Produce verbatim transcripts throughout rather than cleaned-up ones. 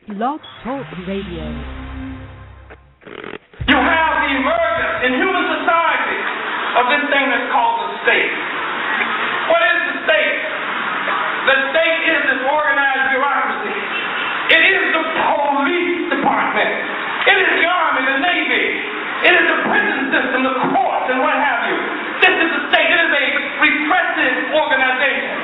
Blog Talk Radio. You have the emergence in human society of this thing that's called the state. What is the state? The state is this organized bureaucracy. It is the police department. It is the army, the navy. It is the prison system, the courts, and what have you. This is the state. It is a repressive organization.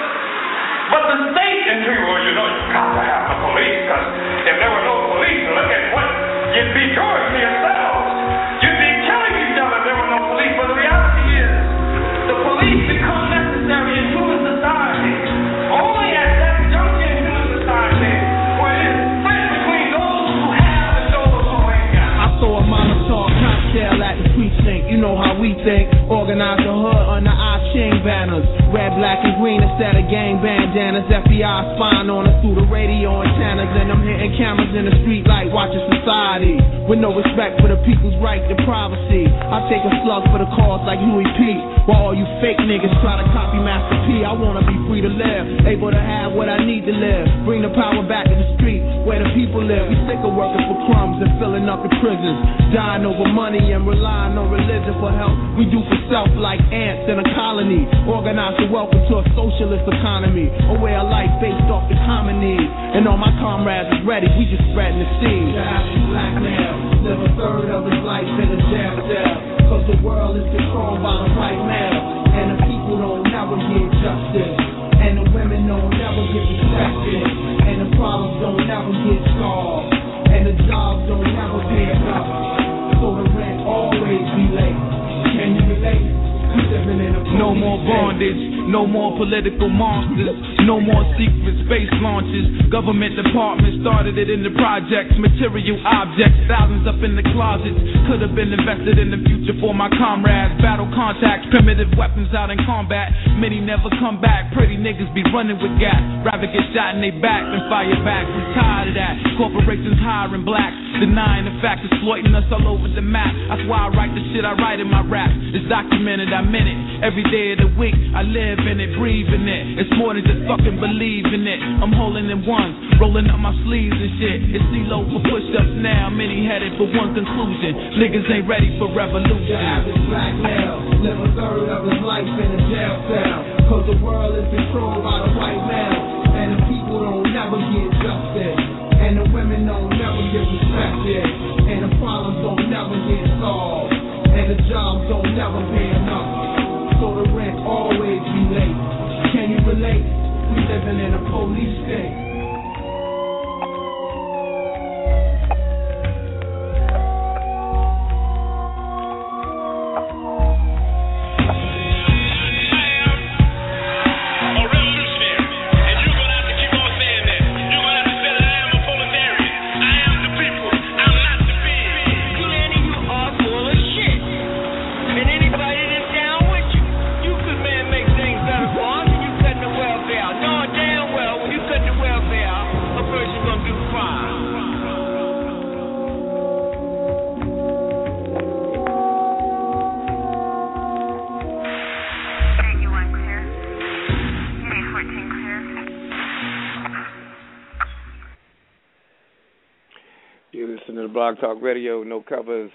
But the state, and people, well, you know, you've got to have the police, because if there were no police, look at what you'd be doing to yourselves. You'd be killing each other if there were no police. But the reality is, the police become necessary in human society only at that junction in human society where it is split between those who have and those who ain't got. I saw a Molotov cocktail at the precinct. You know how we think. Organize the hood under our chain banners. Red, black, and green instead of gang bandanas. F B I spying on us through the radio antennas. And I'm hitting cameras in the street like watching society. With no respect for the people's right to privacy. I take a slug for the cause like Huey P. While all you fake niggas try to copy Master P. I wanna be free to live, able to have what I need to live. Bring the power back to the street where the people live. We sick of working for crumbs and filling up the prisons. Dying over money and relying on religion for help. We do for self like ants in a colony. Organize the welcome to a socialist economy. A way of life based off the common need. And all my comrades is ready, we just spreading the seed. The average black male live a third of his life in a jail cell. Cause the world is controlled by the white male. And the people don't never get justice. And the women don't never get respected. And the problems don't never get solved. And the jobs don't never pay enough. So the rent always be late. Can you relate? We living in a no more bondage, no more political monsters, no more secret space launches. Government departments started it in the projects, material objects, thousands up in the closets. Could have been invested in the future for my comrades. Battle contacts, primitive weapons out in combat. Many never come back. Pretty niggas be running with gas. Rather get shot in they back than fire back. We're tired of that. Corporations hiring blacks, denying the fact, exploiting us all over the map. That's why I write the shit I write in my rap. It's documented, I'm in it. Every day of the week, I live in it, breathe in it. It's more than just fucking believing it. I'm holding in ones, rolling up my sleeves and shit. It's C-Lo for push-ups now, many headed for one conclusion. Niggas ain't ready for revolution. The average black male live a third of his life in a jail cell. Cause the world is controlled by the white male. And the people don't never get justice. And the women don't never get respected. And the problems don't never get solved. And the jobs don't never pay enough. So the rent always be late. Can you relate? We living in a police state. Blog Talk Radio, no covers.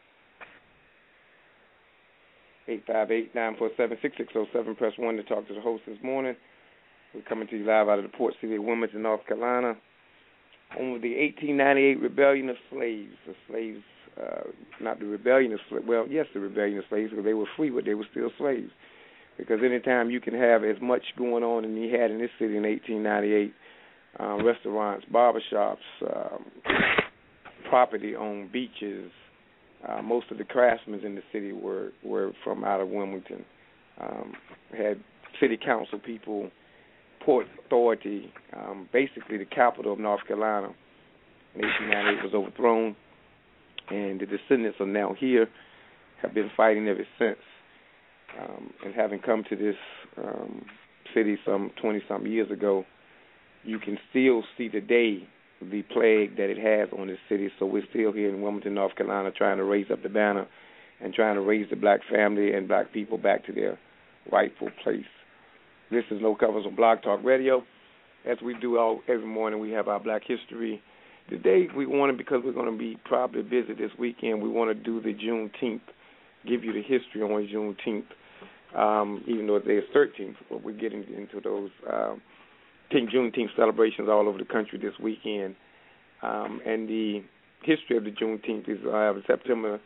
eight five eight, nine four seven, six six zero seven. Press one to talk to the host this morning. We're coming to you live out of the port city of Wilmington, North Carolina. Home of the eighteen ninety-eight Rebellion of Slaves. The slaves, uh, not the rebellion of slaves. Well, yes, the rebellion of slaves, because they were free, but they were still slaves. Because anytime you can have as much going on as you had in this city in eighteen ninety-eight, uh, restaurants, barbershops, um, property on beaches. Uh, most of the craftsmen in the city were, were from out of Wilmington. Um, had city council people, Port Authority, um, basically the capital of North Carolina. In eighteen ninety-eight was overthrown, and the descendants are now here, have been fighting ever since. Um, and having come to this um, city some twenty-something years ago, you can still see today the plague that it has on this city. So we're still here in Wilmington, North Carolina, trying to raise up the banner and trying to raise the black family and black people back to their rightful place. This is No Covers on Blog Talk Radio. As we do all every morning, we have our Black History today we wanted, because we're going to be probably busy this weekend, we want to do the Juneteenth, give you the history on Juneteenth, um, even though it's thirteenth, but we're getting into those um, Juneteenth celebrations all over the country this weekend. Um, and the history of the Juneteenth is uh, September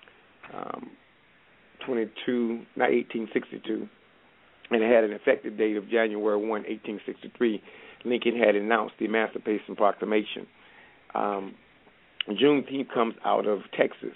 um, twenty-second, not eighteen sixty-two, and it had an effective date of January first, eighteen sixty-three. Lincoln had announced the Emancipation Proclamation. Um, Juneteenth comes out of Texas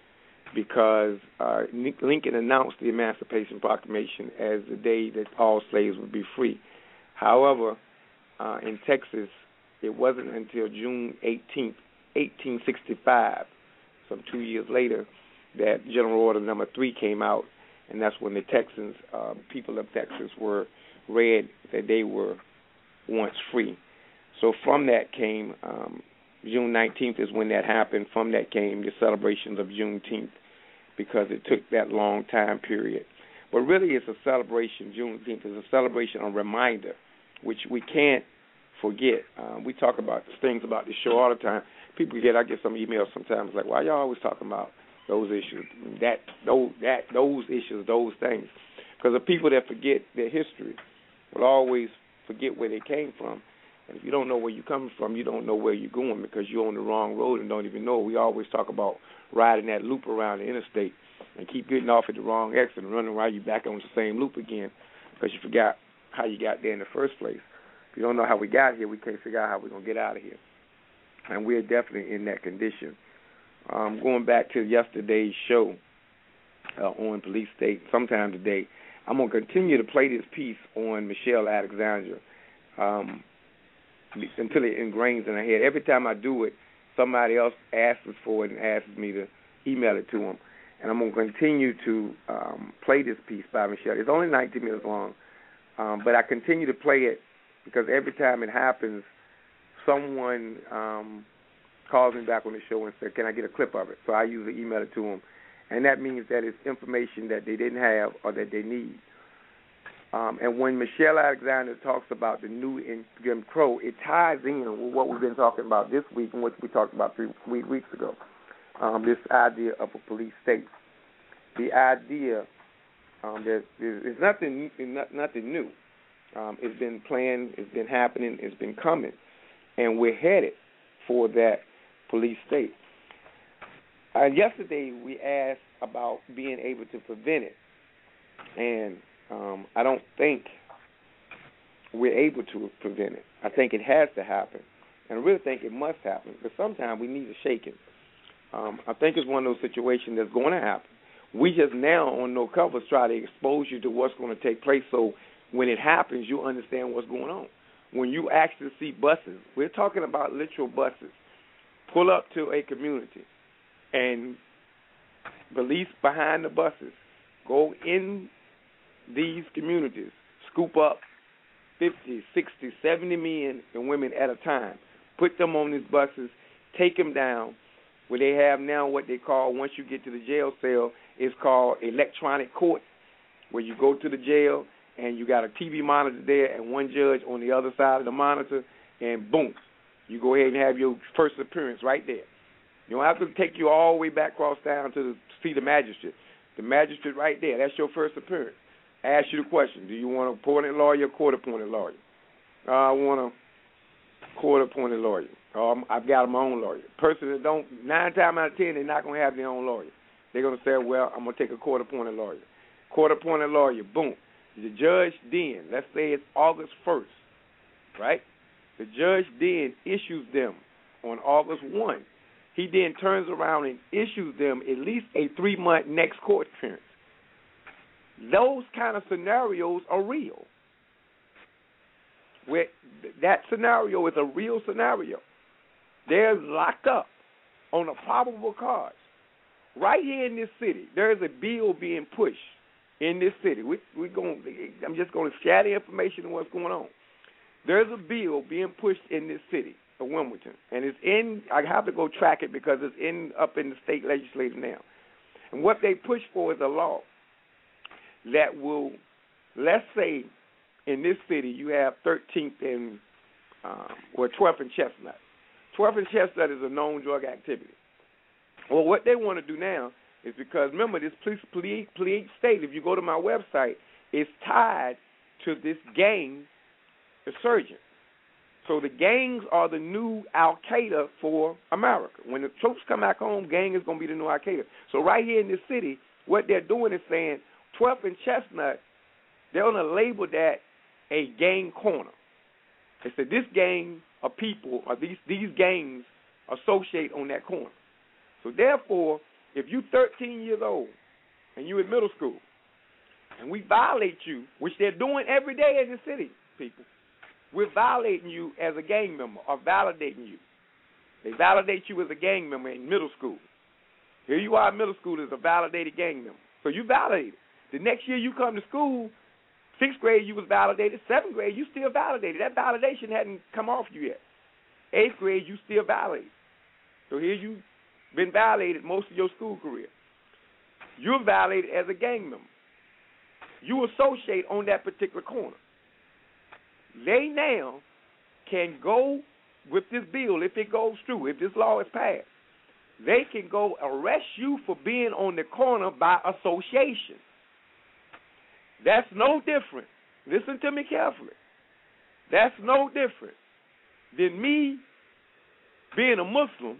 because uh, Lincoln announced the Emancipation Proclamation as the day that all slaves would be free. However, uh, in Texas, it wasn't until June eighteenth, eighteen sixty-five, some two years later, that General Order Number Three came out, and that's when the Texans, uh, people of Texas, were read that they were once free. So from that came um, June nineteenth is when that happened. From that came the celebrations of Juneteenth, because it took that long time period. But really, it's a celebration. Juneteenth is a celebration, a reminder, which we can't forget. Um, we talk about things about the show all the time. People get, I get some emails sometimes like, "Why y'all always talking about those issues, that those that those issues, those things?" Because the people that forget their history will always forget where they came from. And if you don't know where you're coming from, you don't know where you're going, because you're on the wrong road and don't even know. We always talk about riding that loop around the interstate and keep getting off at the wrong exit and running around you back on the same loop again, because you forgot how you got there in the first place. If you don't know how we got here, we can't figure out how we're going to get out of here. And we're definitely in that condition. Um, going back to yesterday's show uh, on Police State, sometime today, I'm going to continue to play this piece on Michelle Alexander um, until it ingrains in her head. Every time I do it, somebody else asks for it and asks me to email it to them. And I'm going to continue to um, play this piece by Michelle. It's only nineteen minutes long, um, but I continue to play it because every time it happens, someone um, calls me back on the show and says, "Can I get a clip of it?" So I usually email it to them. And that means that it's information that they didn't have or that they need. Um, and when Michelle Alexander talks about the new in Jim Crow, it ties in with what we've been talking about this week and what we talked about three, three weeks ago, um, this idea of a police state. The idea um, that there's nothing, nothing new. Um, it's been planned, it's been happening, it's been coming, and we're headed for that police state. Uh, yesterday, we asked about being able to prevent it, and um, I don't think we're able to prevent it. I think it has to happen, and I really think it must happen, because sometimes we need a shaking. Um, I think it's one of those situations that's going to happen. We just now, on No Covers, try to expose you to what's going to take place, so when it happens, you understand what's going on. When you actually see buses, we're talking about literal buses, pull up to a community, and police behind the buses go in these communities, scoop up fifty, sixty, seventy men and women at a time, put them on these buses, take them down, where they have now what they call, once you get to the jail cell, it's called electronic court, where you go to the jail and you got a T V monitor there and one judge on the other side of the monitor, and boom, you go ahead and have your first appearance right there. You don't have to take you all the way back across town to the, see the magistrate. The magistrate right there, that's your first appearance. Ask you the question, do you want an appointed lawyer or court-appointed lawyer? Uh, I want a court-appointed lawyer. Um, I've got my own lawyer. Person that don't, nine times out of ten, they're not going to have their own lawyer. They're going to say, well, I'm going to take a court-appointed lawyer. Court-appointed lawyer, boom. The judge then, let's say it's August first, right? The judge then issues them on August first. He then turns around and issues them at least a three-month next court appearance. Those kind of scenarios are real. Where that scenario is a real scenario. They're locked up on a probable cause. Right here in this city, there is a bill being pushed in this city. We, we going, I'm just going to share the information on what's going on. There's a bill being pushed in this city of Wilmington, and it's in, I have to go track it because it's in up in the state legislature now. And what they push for is a law that will, let's say in this city you have thirteenth and, um, or twelfth and Chestnut. twelfth and Chestnut is a known drug activity. Well, what they want to do now is because, remember, this police, police, police state, if you go to my website, is tied to this gang insurgent. So the gangs are the new Al-Qaeda for America. When the troops come back home, gang is going to be the new Al-Qaeda. So right here in this city, what they're doing is saying twelfth and Chestnut, they're going to label that a gang corner. They said this gang of people, or these, these gangs associate on that corner. So therefore, if you're thirteen years old and you're in middle school and we violate you, which they're doing every day in the city, people, we're violating you as a gang member or validating you. They validate you as a gang member in middle school. Here you are in middle school as a validated gang member. So you validated. The next year you come to school, sixth grade you was validated, seventh grade you still validated. That validation hadn't come off you yet. Eighth grade you still validated. So here you've been validated most of your school career. You're validated as a gang member. You associate on that particular corner. They now can go with this bill, if it goes through, if this law is passed, they can go arrest you for being on the corner by association. That's no different. Listen to me carefully. That's no different than me being a Muslim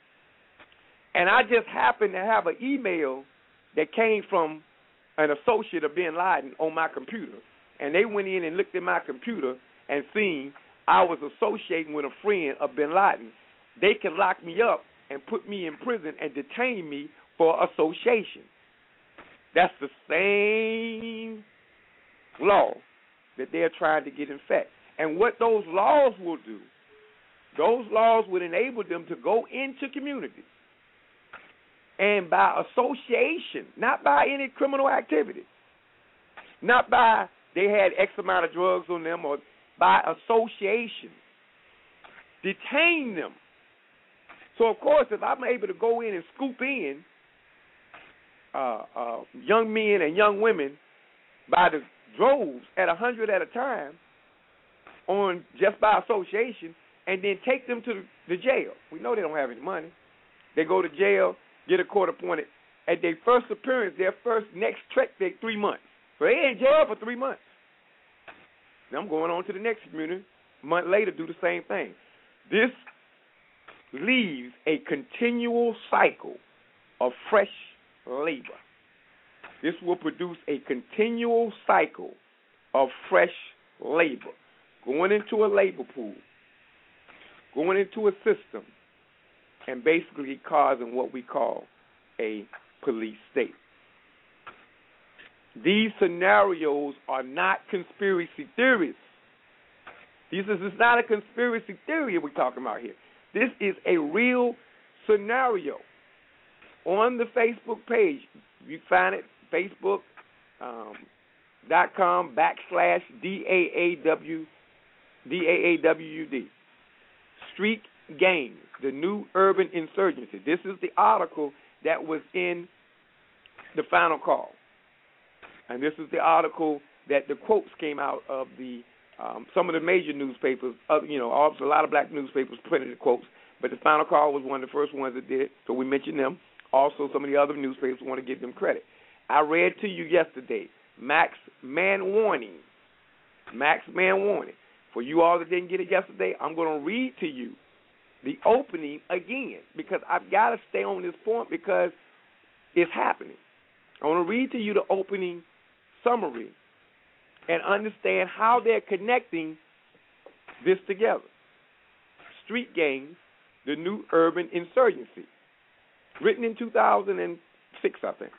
and I just happen to have an email that came from an associate of bin Laden on my computer, and they went in and looked at my computer and seen I was associating with a friend of bin Laden. They can lock me up and put me in prison and detain me for association. That's the same law that they're trying to get in effect. And what those laws will do, those laws would enable them to go into communities and by association, not by any criminal activity, not by they had X amount of drugs on them, or by association, detain them. So, of course, if I'm able to go in and scoop in uh, uh, young men and young women by the droves at a hundred at a time on just by association, and then take them to the jail. We know they don't have any money. They go to jail, get a court appointed. At their first appearance, their first next trek, they three months. So they in jail for three months. Then I'm going on to the next community. A month later, do the same thing. This leaves a continual cycle of fresh labor. This will produce a continual cycle of fresh labor, going into a labor pool, going into a system, and basically causing what we call a police state. These scenarios are not conspiracy theories. This is it's not a conspiracy theory we're talking about here. This is a real scenario. On the Facebook page, you find it, Facebook um, dot com backslash D A A W D A A W U D. Street Gangs, the new urban insurgency. This is the article that was in the Final Call. And this is the article that the quotes came out of the um, some of the major newspapers, uh, you know, also a lot of black newspapers printed the quotes, but the Final Call was one of the first ones that did, so we mentioned them. Also, some of the other newspapers want to give them credit. I read to you yesterday, Max Man Warning. Max Man Warning. For you all that didn't get it yesterday, I'm going to read to you the opening again, because I've got to stay on this point because it's happening. I want to read to you the opening summary and understand how they're connecting this together. Street Gangs, the new urban insurgency. Written in two thousand six, I think.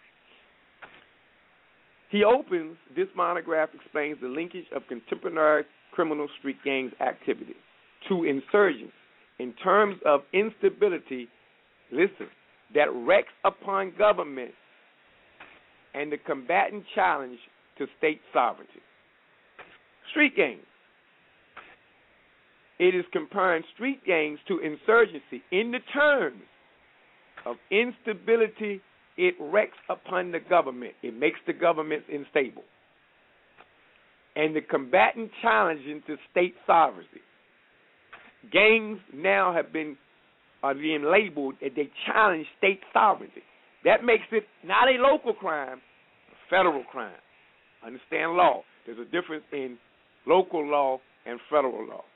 He opens, this monograph explains the linkage of contemporary criminal street gangs activity to insurgents in terms of instability, listen, that wrecks upon government and the combatant challenge to state sovereignty. Street gangs. It is comparing street gangs to insurgency in the terms of instability. It wrecks upon the government. It makes the government unstable. And the combatant challenging to state sovereignty. gangs now have been are being labeled that they challenge state sovereignty. That makes it not a local crime, a federal crime. Understand law. There's a difference in local law and federal law.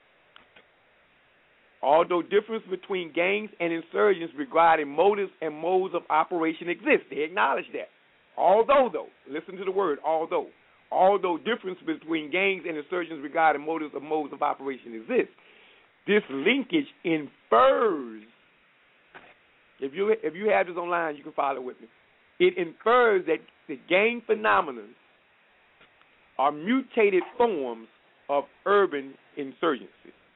Although difference between gangs and insurgents regarding motives and modes of operation exist, they acknowledge that. Although, though, listen to the word, although, although difference between gangs and insurgents regarding motives and modes of operation exist, this linkage infers, if you if you have this online, you can follow with me, it infers that the gang phenomena are mutated forms of urban insurgency.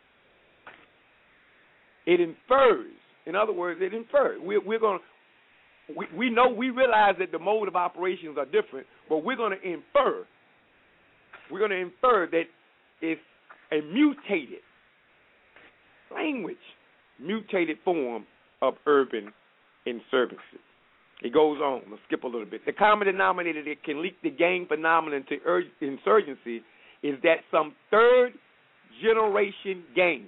It infers, in other words, it infers. We're, we're going to, we, we know, we realize that the mode of operations are different, but we're going to infer, we're going to infer that it's a mutated language, mutated form of urban insurgency. It goes on. Let's skip a little bit. The common denominator that can link the gang phenomenon to ur- insurgency is that some third-generation gangs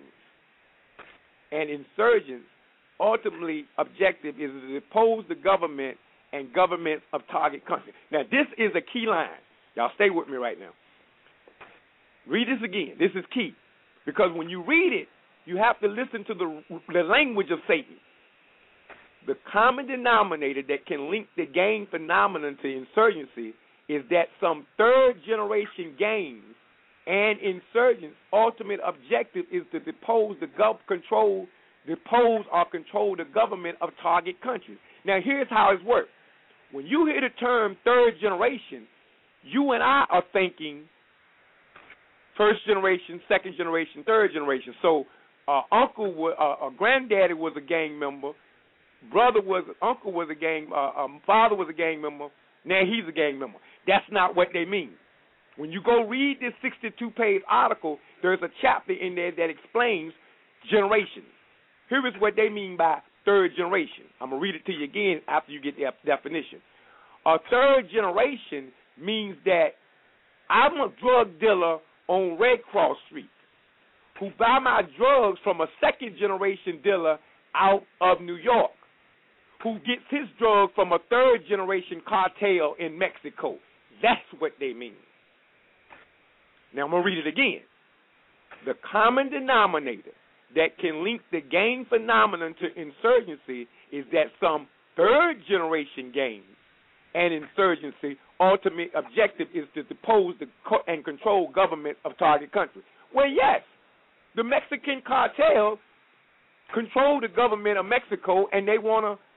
and insurgents' ultimately objective is to depose the government and governments of target countries. Now, this is a key line. Y'all stay with me right now. Read this again. This is key. Because when you read it, you have to listen to the, the language of Satan. The common denominator that can link the gang phenomenon to insurgency is that some third-generation gangs and insurgents' ultimate objective is to depose the gov- control, depose or control the government of target countries. Now, here's how it works. When you hear the term third generation, you and I are thinking first generation, second generation, third generation. So, uh, uncle, was, uh, uh, granddaddy was a gang member. Brother was, uncle was a gang, uh, um, father was a gang member. Now he's a gang member. That's not what they mean. When you go read this sixty-two page article, there's a chapter in there that explains generations. Here is what they mean by third generation. I'm going to read it to you again after you get the definition. A third generation means that I'm a drug dealer on Red Cross Street who buy my drugs from a second generation dealer out of New York who gets his drug from a third generation cartel in Mexico. That's what they mean. Now, I'm going to read it again. The common denominator that can link the gang phenomenon to insurgency is that some third-generation gangs and insurgency ultimate objective is to depose the co- and control government of target countries. Well, yes, the Mexican cartels control the government of Mexico, and they want to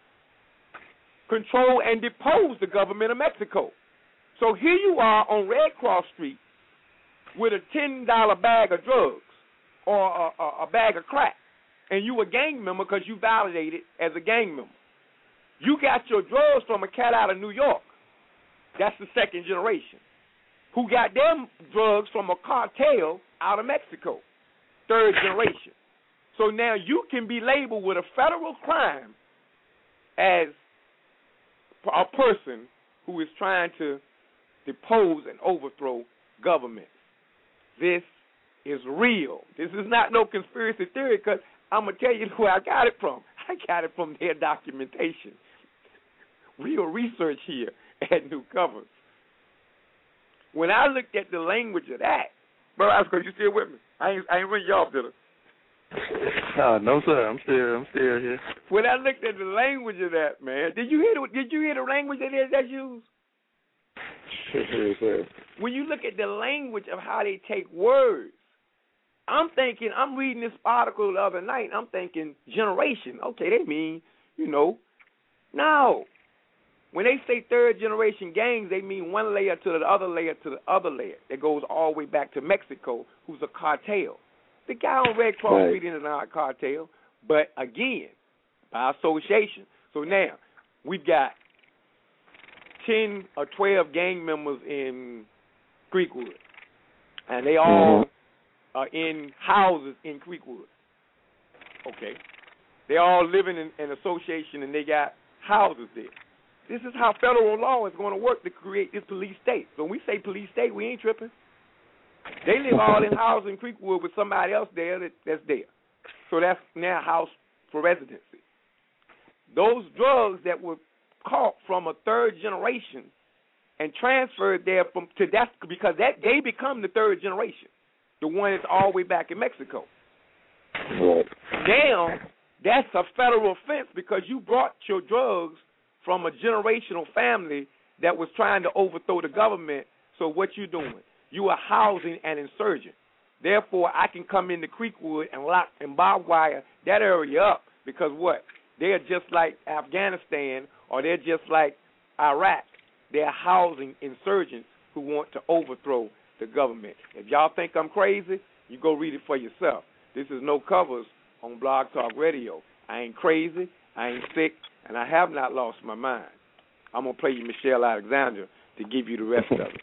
control and depose the government of Mexico. So here you are on Red Cross Street with a ten dollar bag of drugs or a, a, a bag of crack, and you a gang member because you validated as a gang member. You got your drugs from a cat out of New York. That's the second generation. Who got them drugs from a cartel out of Mexico. Third generation. So now you can be labeled with a federal crime as a person who is trying to depose and overthrow government. This is real. This is not no conspiracy theory because I'm going to tell you where I got it from. I got it from their documentation. Real research here at New Covers. When I looked at the language of that, bro, I was going, you still with me? I ain't, I ain't running you off, did I? Oh, no, sir. I'm still, I'm still here. When I looked at the language of that, man, did you hear the, did you hear the language that is that's used? Yes, sir. When you look at the language of how they take words, I'm thinking, I'm reading this article the other night, and I'm thinking generation. Okay, they mean, you know, no. When they say third generation gangs, they mean one layer to the other layer to the other layer. That goes all the way back to Mexico, who's a cartel. The guy on Red Cross Street is not a cartel, but again, by association. So now, we've got ten or twelve gang members in Creekwood, and they all mm-hmm. are in houses in Creekwood. Okay. They all living in an association, and they got houses there. This is how federal law is going to work to create this police state. So when we say police state, we ain't tripping. They live all in houses in Creekwood with somebody else there that, that's there. So that's now house for residency. Those drugs that were caught from a third generation and transferred there from to that's because that they become the third generation, the one that's all the way back in Mexico. Right. Now that's a federal offense because you brought your drugs from a generational family that was trying to overthrow the government. So what you doing? You are housing an insurgent. Therefore, I can come into Creekwood and lock and barbed wire that area up because what? They're just like Afghanistan or they're just like Iraq. They're housing insurgents who want to overthrow the government. If y'all think I'm crazy, you go read it for yourself. This is No Covers on Blog Talk Radio. I ain't crazy, I ain't sick, and I have not lost my mind. I'm going to play you Michelle Alexander to give you the rest of it.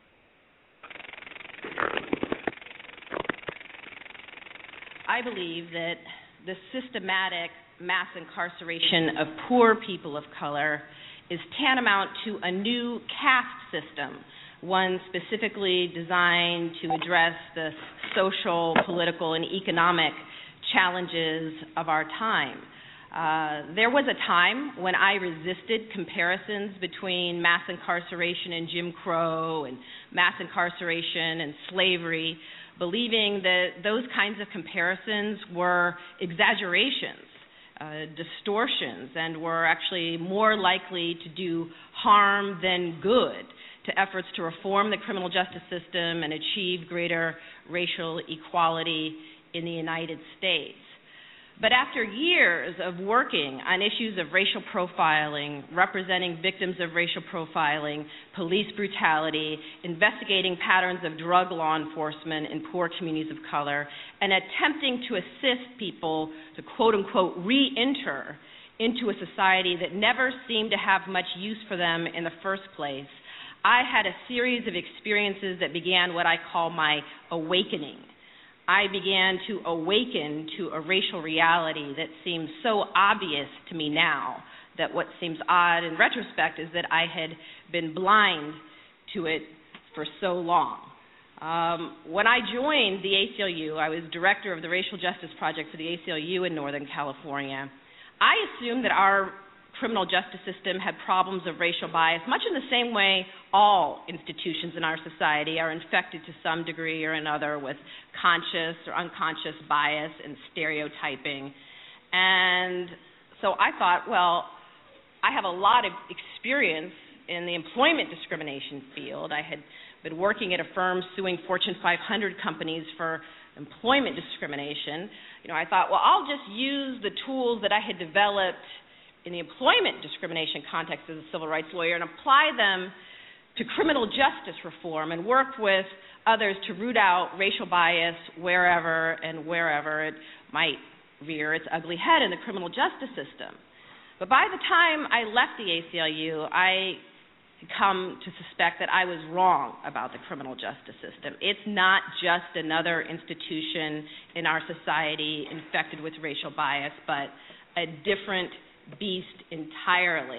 I believe that the systematic mass incarceration of poor people of color is tantamount to a new caste system, one specifically designed to address the social, political, and economic challenges of our time. Uh, there was a time when I resisted comparisons between mass incarceration and Jim Crow and mass incarceration and slavery, believing that those kinds of comparisons were exaggerations, uh, distortions, and were actually more likely to do harm than good to efforts to reform the criminal justice system and achieve greater racial equality in the United States. But after years of working on issues of racial profiling, representing victims of racial profiling, police brutality, investigating patterns of drug law enforcement in poor communities of color, and attempting to assist people to quote-unquote re-enter into a society that never seemed to have much use for them in the first place, I had a series of experiences that began what I call my awakening. I began to awaken to a racial reality that seems so obvious to me now that what seems odd in retrospect is that I had been blind to it for so long. Um, when I joined the A C L U, I was director of the Racial Justice Project for the A C L U in Northern California. I assumed that our criminal justice system had problems of racial bias, much in the same way all institutions in our society are infected to some degree or another with conscious or unconscious bias and stereotyping. And so I thought, well, I have a lot of experience in the employment discrimination field. I had been working at a firm suing Fortune five hundred companies for employment discrimination. You know, I thought, well, I'll just use the tools that I had developed in the employment discrimination context as a civil rights lawyer and apply them to criminal justice reform and work with others to root out racial bias wherever and wherever it might rear its ugly head in the criminal justice system. But by the time I left the A C L U, I had come to suspect that I was wrong about the criminal justice system. It's not just another institution in our society infected with racial bias, but a different beast entirely.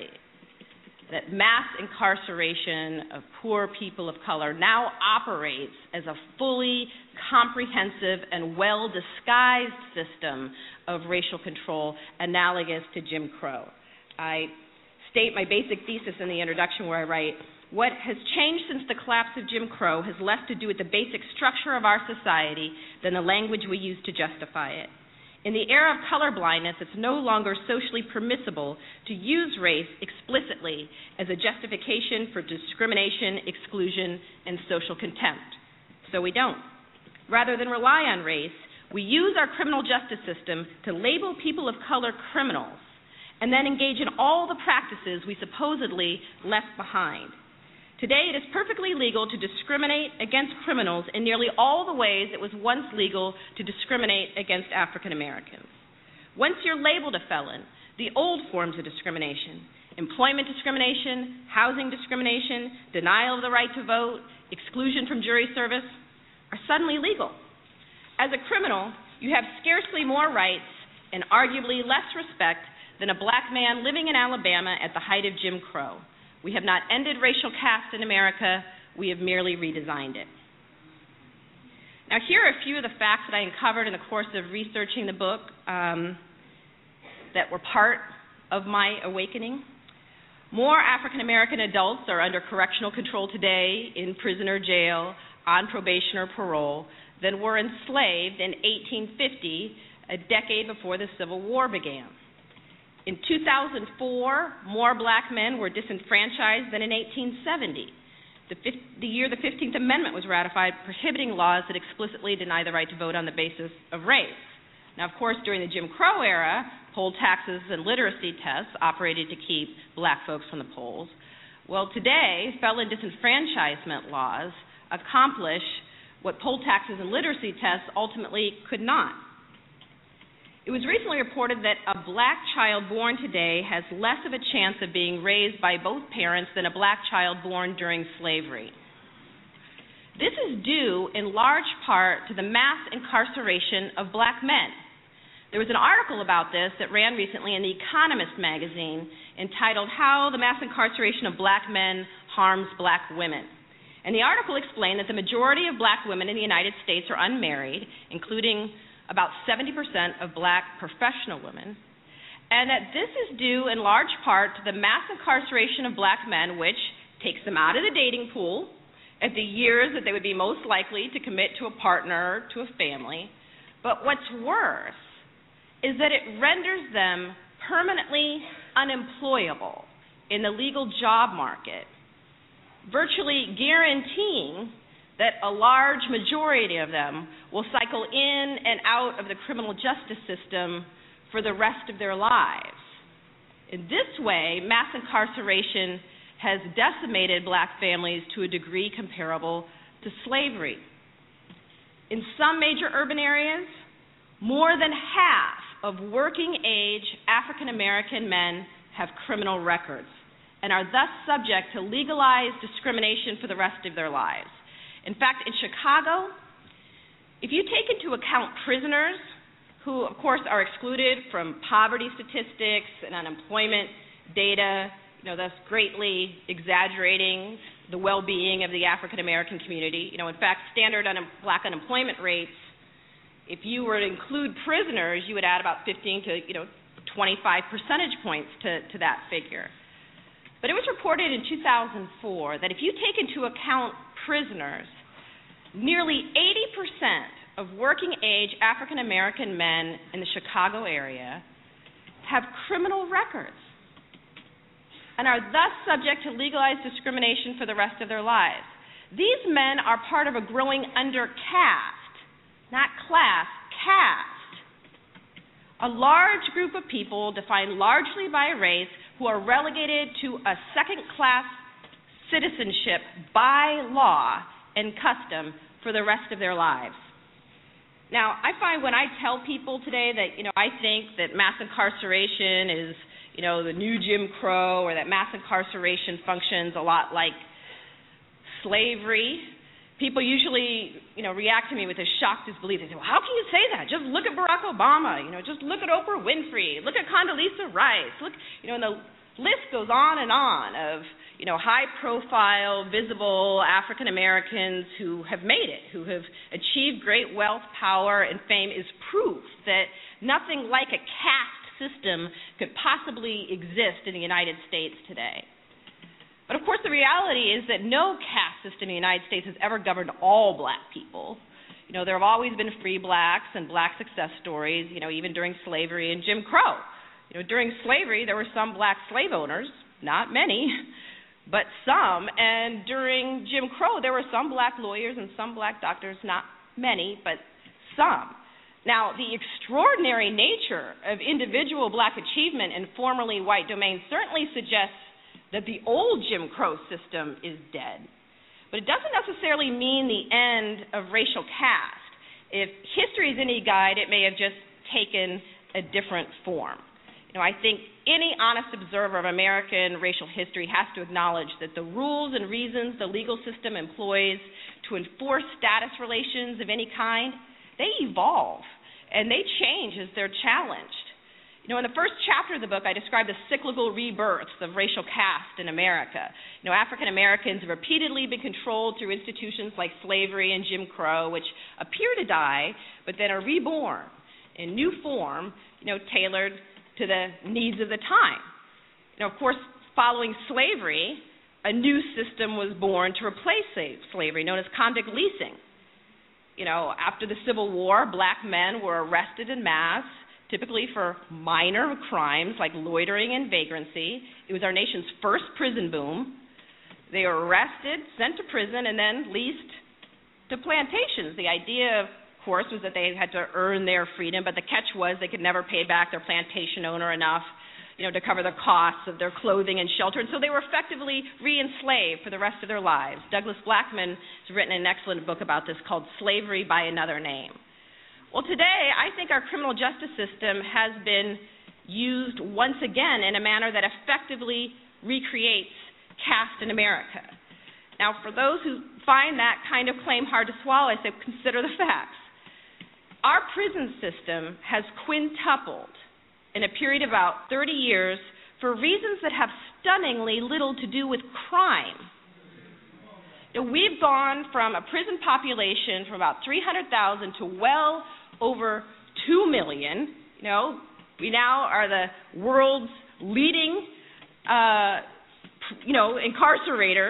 That mass incarceration of poor people of color now operates as a fully comprehensive and well-disguised system of racial control analogous to Jim Crow. I state my basic thesis in the introduction where I write, what has changed since the collapse of Jim Crow has less to do with the basic structure of our society than the language we use to justify it. In the era of colorblindness, it's no longer socially permissible to use race explicitly as a justification for discrimination, exclusion, and social contempt. So we don't. Rather than rely on race, we use our criminal justice system to label people of color criminals and then engage in all the practices we supposedly left behind. Today, it is perfectly legal to discriminate against criminals in nearly all the ways it was once legal to discriminate against African Americans. Once you're labeled a felon, the old forms of discrimination, employment discrimination, housing discrimination, denial of the right to vote, exclusion from jury service, are suddenly legal. As a criminal, you have scarcely more rights and arguably less respect than a black man living in Alabama at the height of Jim Crow. We have not ended racial caste in America, we have merely redesigned it. Now, here are a few of the facts that I uncovered in the course of researching the book um, that were part of my awakening. More African American adults are under correctional control today in prison or jail, on probation or parole, than were enslaved in eighteen fifty, a decade before the Civil War began. In two thousand four, more black men were disenfranchised than in eighteen seventy. The, fifth, the year the fifteenth Amendment was ratified, prohibiting laws that explicitly deny the right to vote on the basis of race. Now, of course, during the Jim Crow era, poll taxes and literacy tests operated to keep black folks from the polls. Well, today, felon disenfranchisement laws accomplish what poll taxes and literacy tests ultimately could not. It was recently reported that a black child born today has less of a chance of being raised by both parents than a black child born during slavery. This is due in large part to the mass incarceration of black men. There was an article about this that ran recently in The Economist magazine entitled How the Mass Incarceration of Black Men Harms Black Women. And the article explained that the majority of black women in the United States are unmarried, including about seventy percent of black professional women, and that this is due in large part to the mass incarceration of black men, which takes them out of the dating pool at the years that they would be most likely to commit to a partner, to a family. But what's worse is that it renders them permanently unemployable in the legal job market, virtually guaranteeing that a large majority of them will cycle in and out of the criminal justice system for the rest of their lives. In this way, mass incarceration has decimated black families to a degree comparable to slavery. In some major urban areas, more than half of working-age African American men have criminal records and are thus subject to legalized discrimination for the rest of their lives. In fact, in Chicago, if you take into account prisoners who, of course, are excluded from poverty statistics and unemployment data, you know, thus greatly exaggerating the well-being of the African American community. You know, in fact, standard un- black unemployment rates, if you were to include prisoners, you would add about fifteen to, you know, twenty-five percentage points to, to that figure. But it was reported in two thousand four that if you take into account prisoners, nearly eighty percent of working-age African American men in the Chicago area have criminal records and are thus subject to legalized discrimination for the rest of their lives. These men are part of a growing undercaste, not class, caste, a large group of people defined largely by race who are relegated to a second-class citizenship by law and custom for the rest of their lives. Now, I find when I tell people today that, you know, I think that mass incarceration is, you know, the new Jim Crow, or that mass incarceration functions a lot like slavery, people usually, you know, react to me with a shocked disbelief. They say, well, how can you say that? Just look at Barack Obama, you know, just look at Oprah Winfrey, look at Condoleezza Rice, look, you know, and the list goes on and on of, you know, high-profile, visible African Americans who have made it, who have achieved great wealth, power, and fame, is proof that nothing like a caste system could possibly exist in the United States today. But of course, the reality is that no caste system in the United States has ever governed all black people. You know, there have always been free blacks and black success stories, you know, even during slavery and Jim Crow. You know, during slavery, there were some black slave owners, not many, but some. And during Jim Crow, there were some black lawyers and some black doctors, not many, but some. Now, the extraordinary nature of individual black achievement in formerly white domains certainly suggests that the old Jim Crow system is dead. But it doesn't necessarily mean the end of racial caste. If history is any guide, it may have just taken a different form. You know, I think any honest observer of American racial history has to acknowledge that the rules and reasons the legal system employs to enforce status relations of any kind, they evolve and they change as they're challenged. You know, in the first chapter of the book, I described the cyclical rebirths of racial caste in America. You know, African Americans have repeatedly been controlled through institutions like slavery and Jim Crow, which appear to die, but then are reborn in new form, you know, tailored to the needs of the time. You know, of course, following slavery, a new system was born to replace slavery, known as convict leasing. You know, after the Civil War, black men were arrested en masse, typically for minor crimes like loitering and vagrancy. It was our nation's first prison boom. They were arrested, sent to prison, and then leased to plantations. The idea, of course, was that they had to earn their freedom, but the catch was they could never pay back their plantation owner enough, you know, to cover the costs of their clothing and shelter, and so they were effectively re-enslaved for the rest of their lives. Douglas Blackmun has written an excellent book about this called Slavery by Another Name. Well, today, I think our criminal justice system has been used once again in a manner that effectively recreates caste in America. Now, for those who find that kind of claim hard to swallow, I say consider the facts. Our prison system has quintupled in a period of about thirty years for reasons that have stunningly little to do with crime. You know, we've gone from a prison population from about three hundred thousand to well over two million. You know, we now are the world's leading, uh, you know, incarcerator.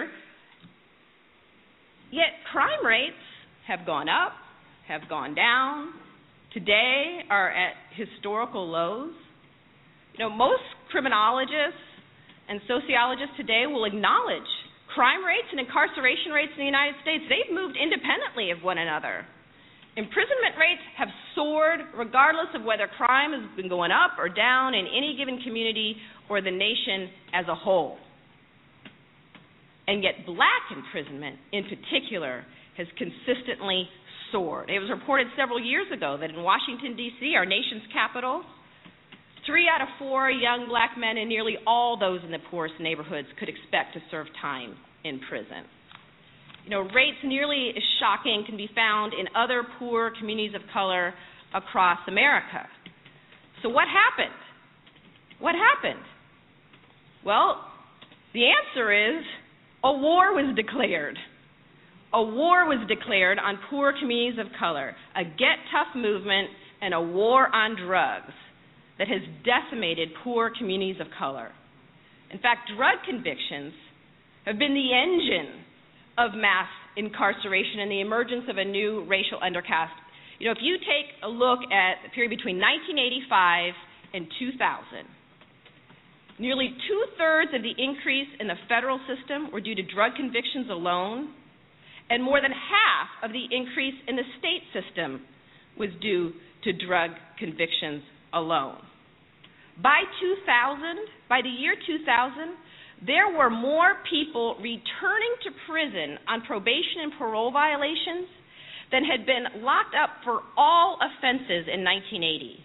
Yet crime rates have gone up, have gone down, today are at historical lows. You know, most criminologists and sociologists today will acknowledge crime rates and incarceration rates in the United States, they've moved independently of one another. Imprisonment rates have soared regardless of whether crime has been going up or down in any given community or the nation as a whole. And yet black imprisonment in particular has consistently soared. It was reported several years ago that in Washington, D C, our nation's capital, three out of four young black men in nearly all those in the poorest neighborhoods could expect to serve time in prison. You know, rates nearly as shocking can be found in other poor communities of color across America. So what happened? What happened? Well, the answer is a war was declared. A war was declared on poor communities of color, a Get Tough movement and a war on drugs that has decimated poor communities of color. In fact, drug convictions have been the engine of mass incarceration and the emergence of a new racial undercaste. You know, if you take a look at the period between nineteen eighty-five and two thousand, nearly two-thirds of the increase in the federal system were due to drug convictions alone, and more than half of the increase in the state system was due to drug convictions alone. By two thousand, by the year two thousand, there were more people returning to prison on probation and parole violations than had been locked up for all offenses in nineteen eighty.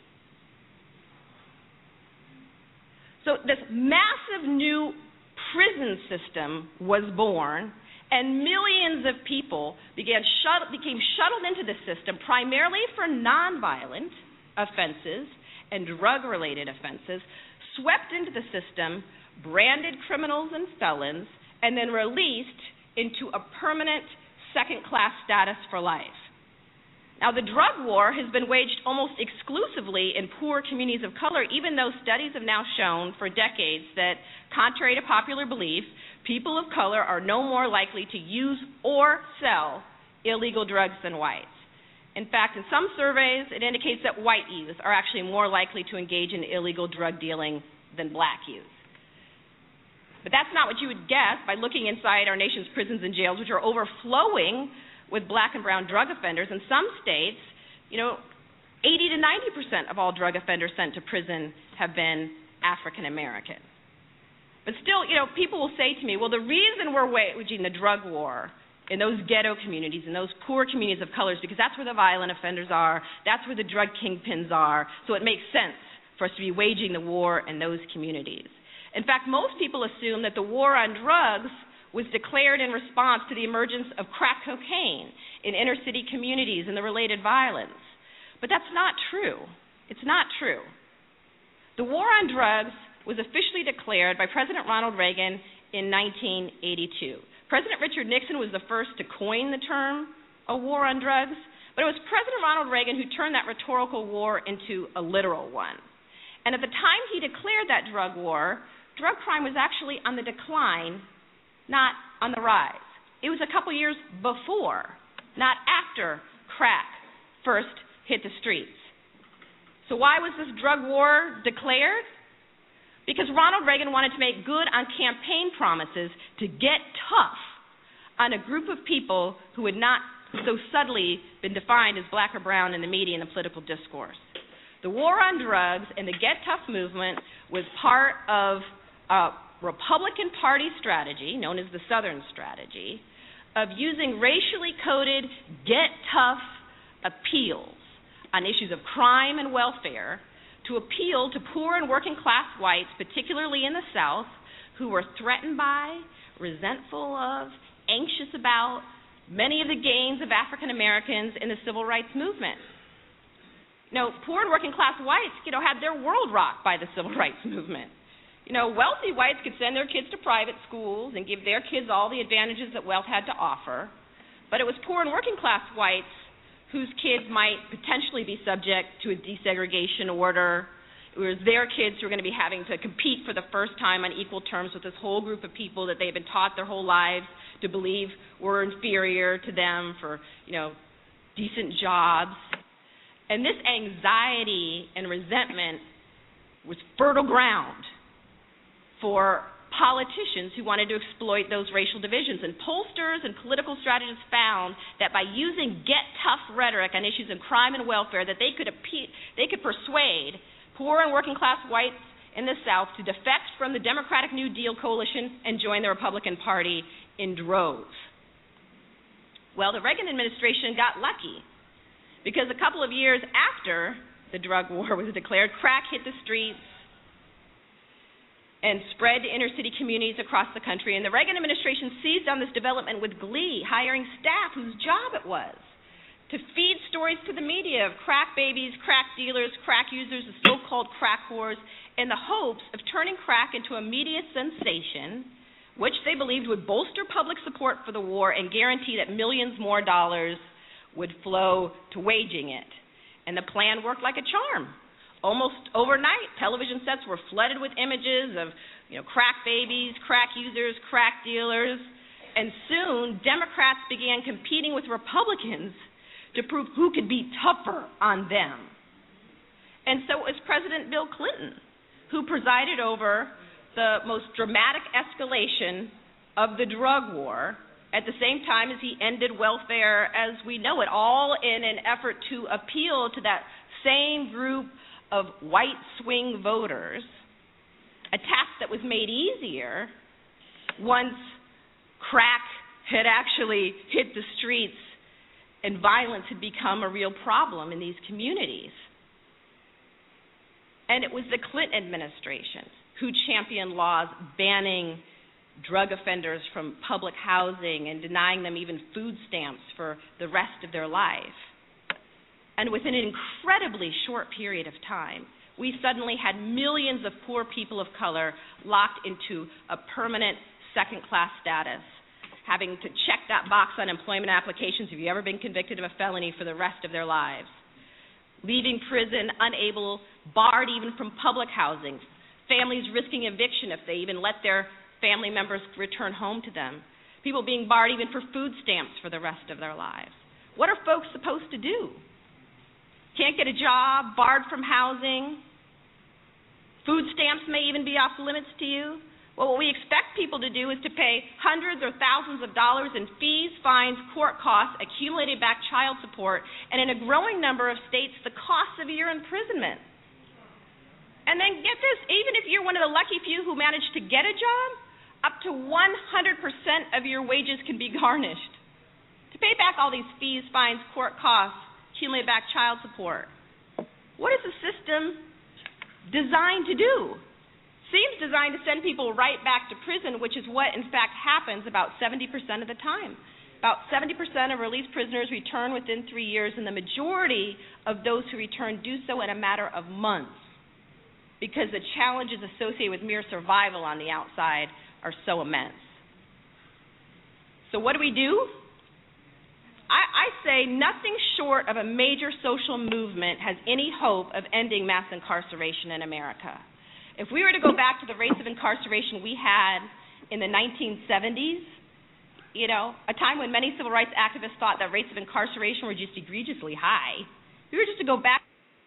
So this massive new prison system was born, and millions of people began shut, became shuttled into the system primarily for nonviolent offenses and drug-related offenses, swept into the system, branded criminals and felons, and then released into a permanent second-class status for life. Now, the drug war has been waged almost exclusively in poor communities of color, even though studies have now shown for decades that, contrary to popular belief, people of color are no more likely to use or sell illegal drugs than whites. In fact, in some surveys, it indicates that white youth are actually more likely to engage in illegal drug dealing than black youth. But that's not what you would guess by looking inside our nation's prisons and jails, which are overflowing with black and brown drug offenders. In some states, you know, eighty to ninety percent of all drug offenders sent to prison have been African American. But still, you know, people will say to me, well, the reason we're waging the drug war in those ghetto communities, in those poor communities of color, is because that's where the violent offenders are, that's where the drug kingpins are, so it makes sense for us to be waging the war in those communities. In fact, most people assume that the war on drugs was declared in response to the emergence of crack cocaine in inner city communities and the related violence. But that's not true. It's not true. The war on drugs was officially declared by President Ronald Reagan in nineteen eighty-two. President Richard Nixon was the first to coin the term a war on drugs, but it was President Ronald Reagan who turned that rhetorical war into a literal one. And at the time he declared that drug war, drug crime was actually on the decline, not on the rise. It was a couple years before, not after crack first hit the streets. So why was this drug war declared? Because Ronald Reagan wanted to make good on campaign promises to get tough on a group of people who had not so subtly been defined as black or brown in the media and the political discourse. The war on drugs and the Get Tough movement was part of a Republican Party strategy, known as the Southern Strategy, of using racially coded Get Tough appeals on issues of crime and welfare to appeal to poor and working class whites, particularly in the South, who were threatened by, resentful of, anxious about many of the gains of African Americans in the civil rights movement. You know, poor and working class whites, you know, had their world rocked by the civil rights movement. You know, wealthy whites could send their kids to private schools and give their kids all the advantages that wealth had to offer, but it was poor and working class whites whose kids might potentially be subject to a desegregation order. It was their kids who were going to be having to compete for the first time on equal terms with this whole group of people that they've been taught their whole lives to believe were inferior to them for, you know, decent jobs. And this anxiety and resentment was fertile ground for politicians who wanted to exploit those racial divisions. And pollsters and political strategists found that by using get tough rhetoric on issues of crime and welfare, that they could appe- they could persuade poor and working class whites in the South to defect from the Democratic New Deal coalition and join the Republican Party in droves. Well, the Reagan administration got lucky because a couple of years after the drug war was declared, crack hit the streets and spread to inner city communities across the country. And the Reagan administration seized on this development with glee, hiring staff whose job it was to feed stories to the media of crack babies, crack dealers, crack users, the so-called crack whores, in the hopes of turning crack into a media sensation, which they believed would bolster public support for the war and guarantee that millions more dollars would flow to waging it. And the plan worked like a charm. Almost overnight, television sets were flooded with images of, you know, crack babies, crack users, crack dealers, and soon Democrats began competing with Republicans to prove who could be tougher on them. And so it was President Bill Clinton who presided over the most dramatic escalation of the drug war at the same time as he ended welfare as we know it, all in an effort to appeal to that same group of white swing voters, a task that was made easier once crack had actually hit the streets and violence had become a real problem in these communities. And it was the Clinton administration who championed laws banning drug offenders from public housing and denying them even food stamps for the rest of their life. And within an incredibly short period of time, we suddenly had millions of poor people of color locked into a permanent second-class status, having to check that box on employment applications, have you ever been convicted of a felony, for the rest of their lives, leaving prison unable, barred even from public housing, families risking eviction if they even let their family members return home to them, people being barred even for food stamps for the rest of their lives. What are folks supposed to do? Can't get a job, barred from housing. Food stamps may even be off limits to you. Well, what we expect people to do is to pay hundreds or thousands of dollars in fees, fines, court costs, accumulated back child support, and in a growing number of states, the cost of your imprisonment. And then get this, even if you're one of the lucky few who managed to get a job, up to one hundred percent of your wages can be garnished to pay back all these fees, fines, court costs, accumulate back child support. What is the system designed to do? Seems designed to send people right back to prison, which is what, in fact, happens about seventy percent of the time. About seventy percent of released prisoners return within three years, and the majority of those who return do so in a matter of months because the challenges associated with mere survival on the outside are so immense. So what do we do? I, I say nothing short of a major social movement has any hope of ending mass incarceration in America. If we were to go back to the rates of incarceration we had in the nineteen seventies, you know, a time when many civil rights activists thought that rates of incarceration were just egregiously high, if we were just to go back.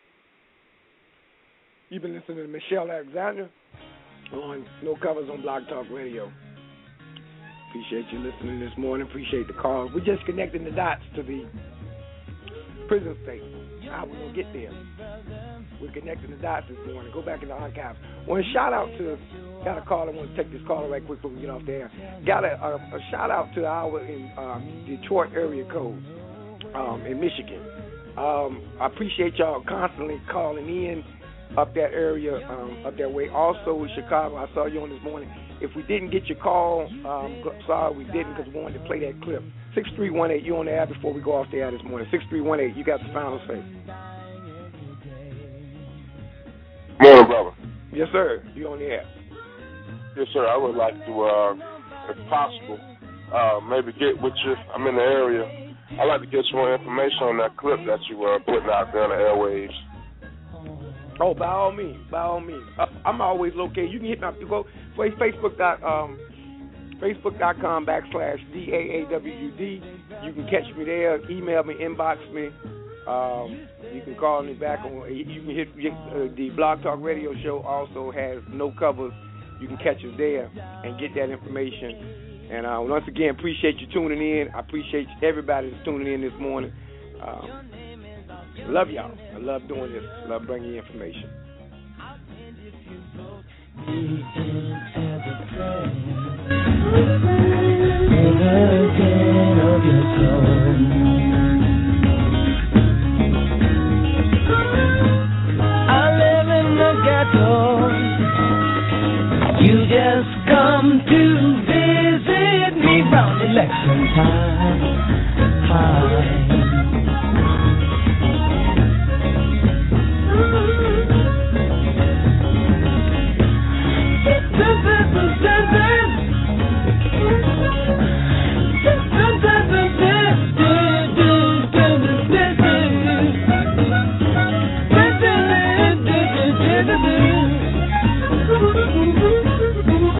You've been listening to Michelle Alexander on No Covers on Blog Talk Radio. Appreciate you listening this morning. Appreciate the call. We're just connecting the dots to the prison state. How we're going to get there. We're connecting the dots this morning. Go back in the archives. Want to shout out to, got a call. I want to take this call right quick before we get off the air. Got a, a, a shout out to our in um, Detroit area code um, in Michigan. Um, I appreciate y'all constantly calling in up that area, um, up that way. Also in Chicago, I saw you on this morning. If we didn't get your call, um, sorry we didn't because we wanted to play that clip. six three one eight, you're on the air before we go off the air this morning. six three one eight, you got the final say. Morning, brother. Yes, sir. You're on the air. Yes, sir. I would like to, uh, if possible, uh, maybe get with you. I'm in the area. I'd like to get some more information on that clip that you were uh, putting out there on the airwaves. Oh, by all means, by all means. Uh, I'm always located. You can hit me up. You go Facebook dot um, Facebook dot com backslash D A A W U D. You can catch me there. Email me, inbox me. Um, you can call me back. On, you can hit uh, the Blog Talk Radio show. Also has no covers. You can catch us there and get that information. And uh, once again, appreciate you tuning in. I appreciate everybody that's tuning in this morning. Um, Love y'all. I love doing this. I love bringing you information. I live in the ghetto. You just come to visit me round election time.